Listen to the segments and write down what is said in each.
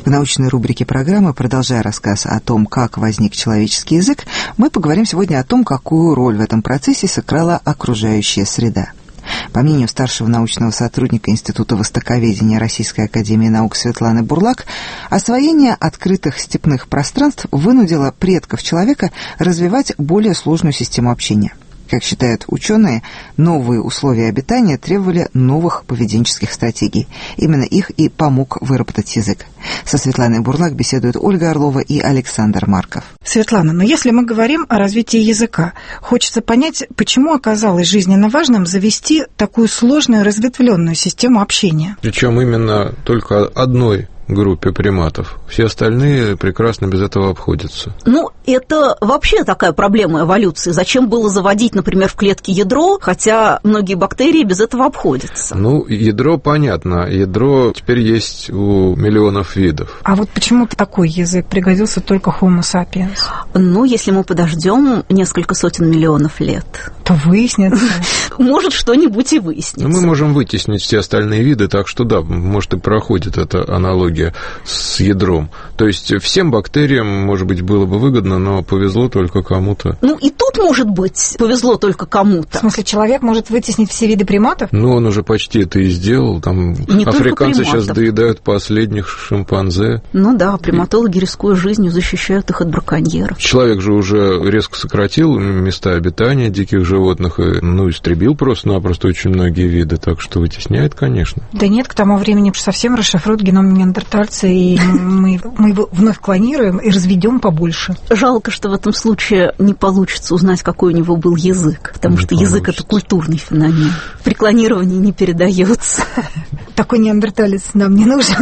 В научной рубрике программы, продолжая рассказ о том, как возник человеческий язык, мы поговорим сегодня о том, какую роль в этом процессе сыграла окружающая среда. По мнению старшего научного сотрудника Института востоковедения Российской академии наук Светланы Бурлак, освоение открытых степных пространств вынудило предков человека развивать более сложную систему общения. Как считают ученые, новые условия обитания требовали новых поведенческих стратегий. Именно их и помог выработать язык. Со Светланой Бурлак беседуют Ольга Орлова и Александр Марков. Светлана, но если мы говорим о развитии языка, хочется понять, почему оказалось жизненно важным завести такую сложную разветвленную систему общения. Причем именно только одной группе приматов. Все остальные прекрасно без этого обходятся. Ну, это вообще такая проблема эволюции. Зачем было заводить, например, в клетке ядро, хотя многие бактерии без этого обходятся? Ну, ядро понятно. Ядро теперь есть у миллионов видов. А вот почему такой язык пригодился только Homo sapiens? Ну, если мы подождем несколько сотен миллионов лет, то выяснится. Может, что-нибудь и выяснится. Мы можем вытеснить все остальные виды, так что да, может, и проходит эта аналогия с ядром. То есть всем бактериям, может быть, было бы выгодно, но повезло только кому-то. Ну, и тут, может быть, повезло только кому-то. В смысле, человек может вытеснить все виды приматов? Ну, он уже почти это и сделал. Там не африканцы сейчас доедают последних шимпанзе. Ну да, приматологи, рискуя жизнью, защищают их от браконьеров. Человек же уже резко сократил места обитания диких животных и, истребил просто-напросто очень многие виды, так что вытесняет, конечно. Да нет, к тому времени уж совсем расшифруют геном неандертальца, и мы его вновь клонируем и разведем побольше. Жалко, что в этом случае не получится узнать, какой у него был язык, потому что язык – это культурный феномен. При клонировании не передается. Такой неандерталец нам не нужен,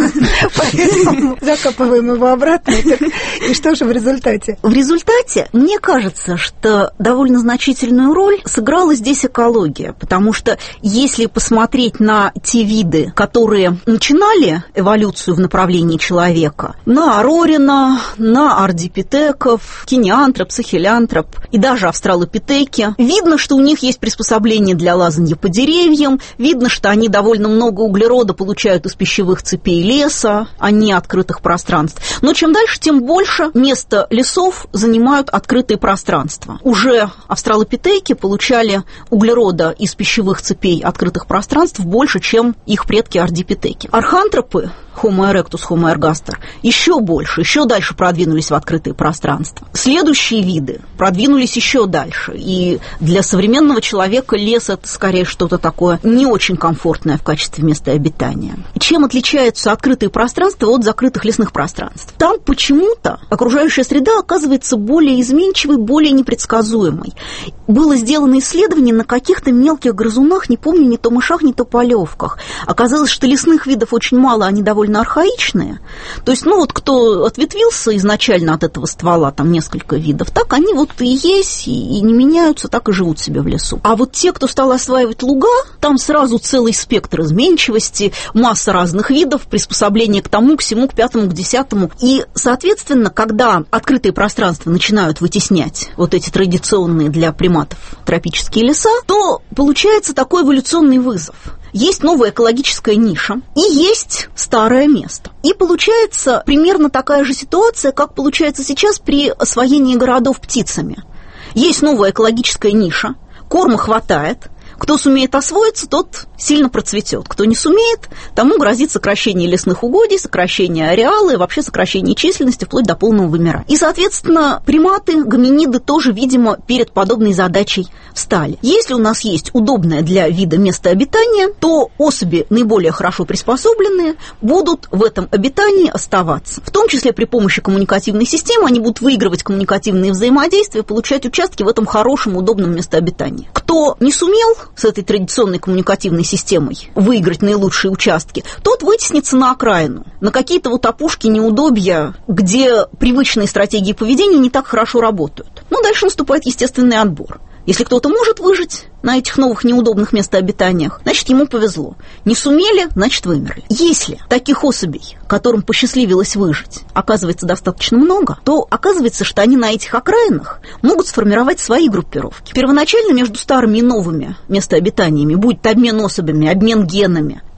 поэтому закапываем его обратно. И что же в результате? В результате, мне кажется, что довольно значительную роль сыграла здесь экология, потому что если посмотреть на те виды, которые начинали эволюцию в направлении человека, на Арорина, на ардипитеков, кинеантроп, сахелянтроп и даже австралопитеки, видно, что у них есть приспособление для лазанья по деревьям, видно, что они довольно много углерода получают из пищевых цепей леса, а не открытых пространств. Но чем дальше, тем больше места лесов занимают открытые пространства. Уже австралопитеки получали углерода из пищевых цепей открытых пространств больше, чем их предки ардипитеки. Архантропы, Homo erectus, Homo ergaster, еще больше, еще дальше продвинулись в открытые пространства. Следующие виды продвинулись еще дальше. И для современного человека лес – это скорее что-то такое не очень комфортное в качестве места обитания. Чем отличаются открытые пространства от закрытых лесных пространств? Там почему-то окружающая среда оказывается более изменчивой, более непредсказуемой. Было сделано исследование на каких-то мелких грызунах, не помню, не то мышах, не то полевках. Оказалось, что лесных видов очень мало, они довольно архаичные. То есть, кто ответвился изначально от этого ствола, там несколько видов, так они и есть, и не меняются, так и живут себе в лесу. А вот те, кто стал осваивать луга, там сразу целый спектр изменчивости, масса разных видов, приспособления к тому, к сему, к пятому, к десятому. И, соответственно, когда открытые пространства начинают вытеснять эти традиционные для приматов тропические леса, то получается такой эволюционный вызов. Есть новая экологическая ниша и есть старое место. И получается примерно такая же ситуация, как получается сейчас при освоении городов птицами. Есть новая экологическая ниша, корма хватает. Кто сумеет освоиться, тот сильно процветет. Кто не сумеет, тому грозит сокращение лесных угодий, сокращение ареала и вообще сокращение численности вплоть до полного вымирания. И, соответственно, приматы, гоминиды тоже, видимо, перед подобной задачей встали. Если у нас есть удобное для вида место обитания, то особи, наиболее хорошо приспособленные, будут в этом обитании оставаться. В том числе при помощи коммуникативной системы они будут выигрывать коммуникативные взаимодействия, получать участки в этом хорошем, удобном местобитании. Кто не сумел с этой традиционной коммуникативной системой выиграть наилучшие участки, тот вытеснится на окраину, на какие-то опушки, неудобья, где привычные стратегии поведения не так хорошо работают. Дальше наступает естественный отбор. Если кто-то может выжить на этих новых неудобных местообитаниях, значит, ему повезло. Не сумели, значит, вымерли. Если таких особей, которым посчастливилось выжить, оказывается достаточно много, то оказывается, что они на этих окраинах могут сформировать свои группировки. Первоначально между старыми и новыми местообитаниями будет обмен особями, обмен генами.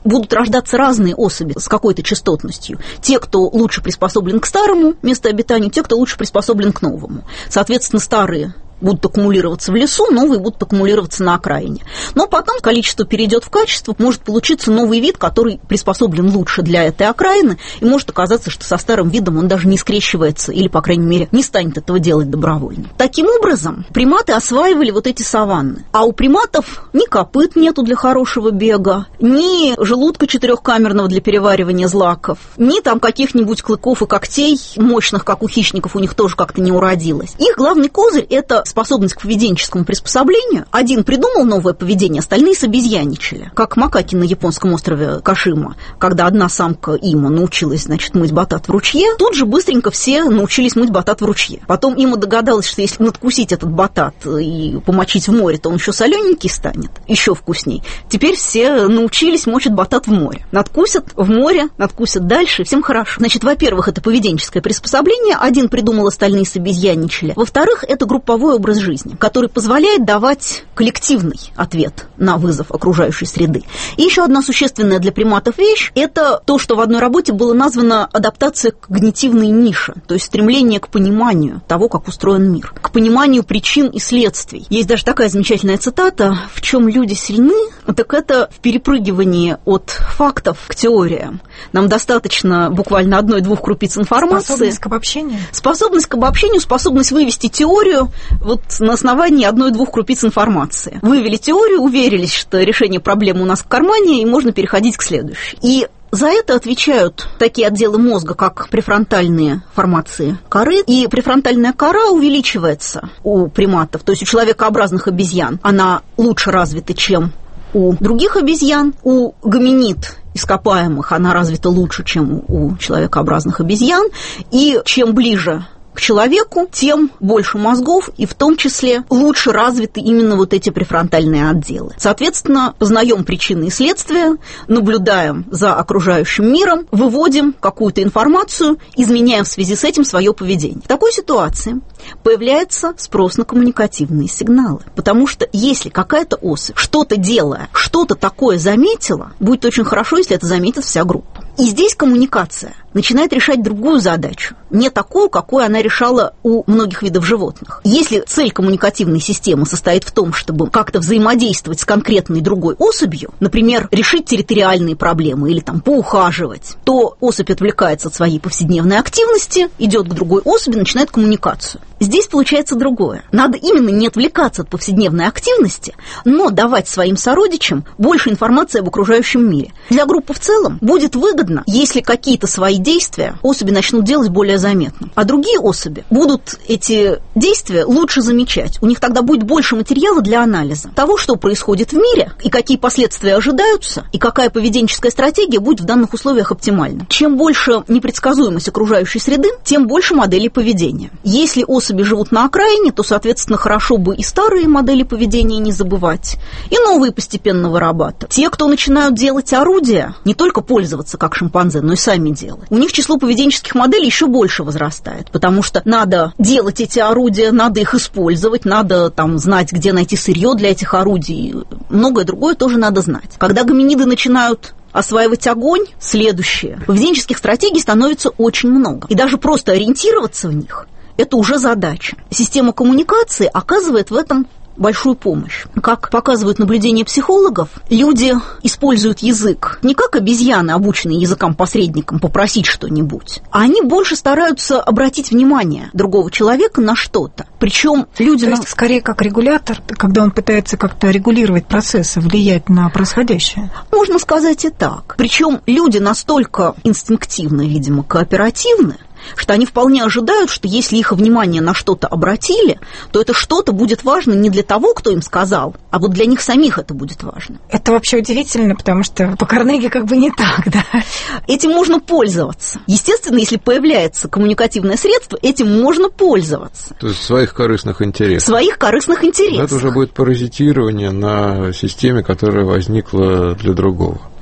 будут рождаться разные особи с какой-то частотностью. Те, кто лучше приспособлен к старому местообитанию, те, кто лучше приспособлен к новому. Соответственно, старые будут аккумулироваться в лесу, новые будут аккумулироваться на окраине. Но потом количество перейдет в качество, может получиться новый вид, который приспособлен лучше для этой окраины, и может оказаться, что со старым видом он даже не скрещивается или, по крайней мере, не станет этого делать добровольно. Таким образом, приматы осваивали вот эти саванны. А у приматов ни копыт нету для хорошего бега, ни желудка четырехкамерного для переваривания злаков, ни там каких-нибудь клыков и когтей мощных, как у хищников, у них тоже как-то не уродилось. Их главный козырь – это способность к поведенческому приспособлению. Один придумал новое поведение, остальные собезьяничали. Как макаки на японском острове Кашима, когда одна самка Има научилась, значит, мыть батат в ручье, тут же быстренько все научились мыть батат в ручье. Потом Има догадалась, что если надкусить этот батат и помочить в море, то он еще солененький станет, еще вкусней. Теперь все научились мочить батат в море. Надкусят в море, надкусят дальше, всем хорошо. Значит, во-первых, это поведенческое приспособление. Один придумал, остальные собезьяничали. Во-вторых, это групповой образ жизни, который позволяет давать коллективный ответ на вызов окружающей среды. И еще одна существенная для приматов вещь – это то, что в одной работе было названо адаптация к когнитивной нише, то есть стремление к пониманию того, как устроен мир, к пониманию причин и следствий. Есть даже такая замечательная цитата: «В чем люди сильны, так это в перепрыгивании от фактов к теориям. Нам достаточно буквально 1-2 крупиц информации». Способность к обобщению? Способность к обобщению, способность вывести теорию вот на основании 1-2 крупиц информации. Вывели теорию, уверились, что решение проблемы у нас в кармане, и можно переходить к следующей. И за это отвечают такие отделы мозга, как префронтальные формации коры. И префронтальная кора увеличивается у приматов, то есть у человекообразных обезьян. Она лучше развита, чем у других обезьян. У гоминид ископаемых она развита лучше, чем у человекообразных обезьян. И чем ближе к человеку, тем больше мозгов, и в том числе лучше развиты именно вот эти префронтальные отделы. Соответственно, познаем причины и следствия, наблюдаем за окружающим миром, выводим какую-то информацию, изменяем в связи с этим свое поведение. В такой ситуации появляется спрос на коммуникативные сигналы, потому что если какая-то особь, что-то делая, что-то такое заметила, будет очень хорошо, если это заметит вся группа. И здесь коммуникация начинает решать другую задачу, не такую, какую она решала у многих видов животных. Если цель коммуникативной системы состоит в том, чтобы как-то взаимодействовать с конкретной другой особью, например, решить территориальные проблемы или там поухаживать, то особь отвлекается от своей повседневной активности, идет к другой особи, начинает коммуникацию. Здесь получается другое. Надо именно не отвлекаться от повседневной активности, но давать своим сородичам больше информации об окружающем мире. Для группы в целом будет выгодно, если какие-то свои действия особи начнут делать более заметным, а другие особи будут эти действия лучше замечать. У них тогда будет больше материала для анализа того, что происходит в мире, и какие последствия ожидаются, и какая поведенческая стратегия будет в данных условиях оптимальна. Чем больше непредсказуемость окружающей среды, тем больше моделей поведения. Если особи живут на окраине, то, соответственно, хорошо бы и старые модели поведения не забывать, и новые постепенно вырабатывать. Те, кто начинают делать орудия, не только пользоваться, как шимпанзе, но и сами делать, у них число поведенческих моделей еще больше возрастает, потому что надо делать эти орудия, надо их использовать, надо там знать, где найти сырье для этих орудий, многое другое тоже надо знать. Когда гоминиды начинают осваивать огонь, следующее, поведенческих стратегий становится очень много, и даже просто ориентироваться в них – это уже задача. Система коммуникации оказывает в этом большую помощь. Как показывают наблюдения психологов, люди используют язык не как обезьяны, обученные языкам-посредникам, попросить что-нибудь, а они больше стараются обратить внимание другого человека на что-то. Причем люди... То есть, скорее, как регулятор, когда он пытается как-то регулировать процессы, влиять на происходящее. Можно сказать и так. Причем люди настолько инстинктивно, видимо, кооперативны, что они вполне ожидают, что если их внимание на что-то обратили, то это что-то будет важно не для того, кто им сказал, а вот для них самих это будет важно. Это вообще удивительно, потому что по Карнеги как бы не так, да? Этим можно пользоваться. Естественно, если появляется коммуникативное средство, этим можно пользоваться. То есть в своих корыстных интересах. В своих корыстных интересах. Это уже будет паразитирование на системе, которая возникла для другого.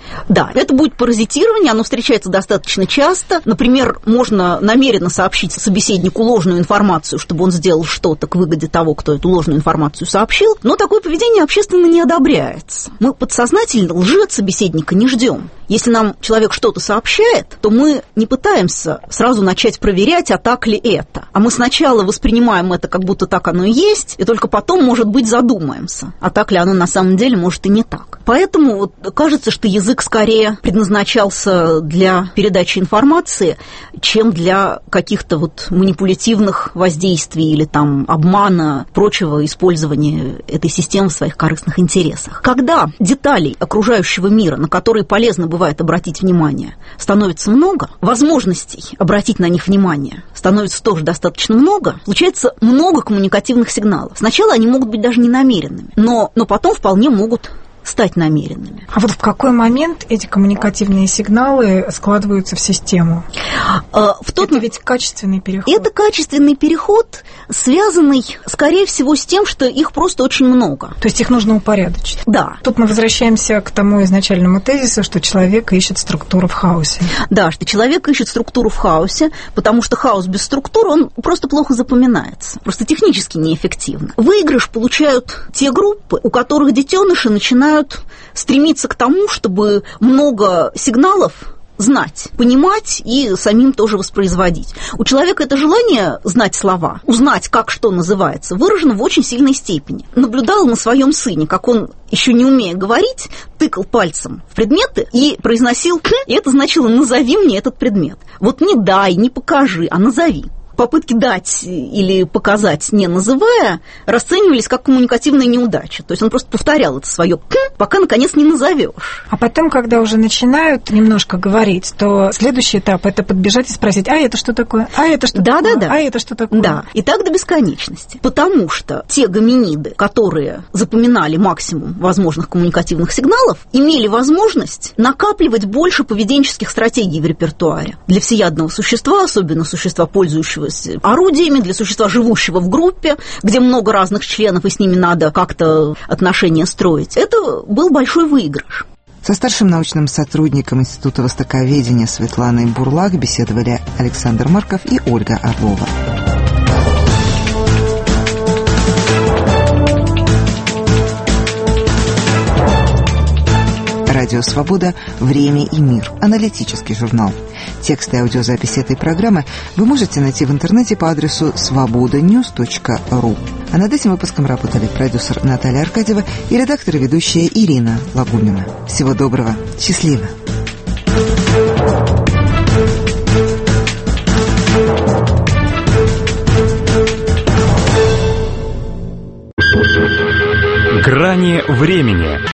Да, это будет паразитирование, оно встречается достаточно часто. Например, можно намеренно сообщить собеседнику ложную информацию, чтобы он сделал что-то к выгоде того, кто эту ложную информацию сообщил, но такое поведение общественно не одобряется. Мы подсознательно лжи от собеседника не ждем. Если нам человек что-то сообщает, то мы не пытаемся сразу начать проверять, а так ли это. А мы сначала воспринимаем это, как будто так оно и есть, и только потом, может быть, задумаемся, а так ли оно на самом деле, может, и не так. Поэтому вот кажется, что язык скорее предназначался для передачи информации, чем для каких-то вот манипулятивных воздействий или там обмана, прочего использования этой системы в своих корыстных интересах. Когда деталей окружающего мира, на которые полезно бывает обратить внимание, становится много, возможностей обратить на них внимание становится тоже достаточно много, случается много коммуникативных сигналов. Сначала они могут быть даже не намеренными, но потом вполне могут стать намеренными. А вот в какой момент эти коммуникативные сигналы складываются в систему? Это ведь качественный переход. Это качественный переход, связанный, скорее всего, с тем, что их просто очень много. То есть их нужно упорядочить. Да. Тут мы возвращаемся к тому изначальному тезису, что человек ищет структуру в хаосе. Да, что человек ищет структуру в хаосе, потому что хаос без структуры, он просто плохо запоминается. Просто технически неэффективно. Выигрыш получают те группы, у которых детеныши начинают стремиться к тому, чтобы много сигналов знать, понимать и самим тоже воспроизводить. У человека это желание знать слова, узнать, как что называется, выражено в очень сильной степени. Наблюдала на своем сыне, как он, еще не умея говорить, тыкал пальцем в предметы и произносил «к», и это значило «назови мне этот предмет». Вот не дай, не покажи, а назови. Попытки дать или показать, не называя, расценивались как коммуникативная неудача. То есть он просто повторял это свое «к», пока, наконец, не назовешь. А потом, когда уже начинают немножко говорить, то следующий этап – это подбежать и спросить, а это что такое? А это что такое? Да. А это что такое? Да, и так до бесконечности. Потому что те гоминиды, которые запоминали максимум возможных коммуникативных сигналов, имели возможность накапливать больше поведенческих стратегий в репертуаре. Для всеядного существа, особенно существа, пользующегося орудиями, для существа, живущего в группе, где много разных членов, и с ними надо как-то отношения строить. Это был большой выигрыш. Со старшим научным сотрудником Института востоковедения Светланой Бурлак беседовали Александр Марков и Ольга Орлова. Радио «Свобода. Время и мир». Аналитический журнал. Тексты и аудиозаписи этой программы вы можете найти в интернете по адресу svobodanews.ru. А над этим выпуском работали продюсер Наталья Аркадьева и редактор и ведущая Ирина Лагунина. Всего доброго. Счастливо. Грани времени.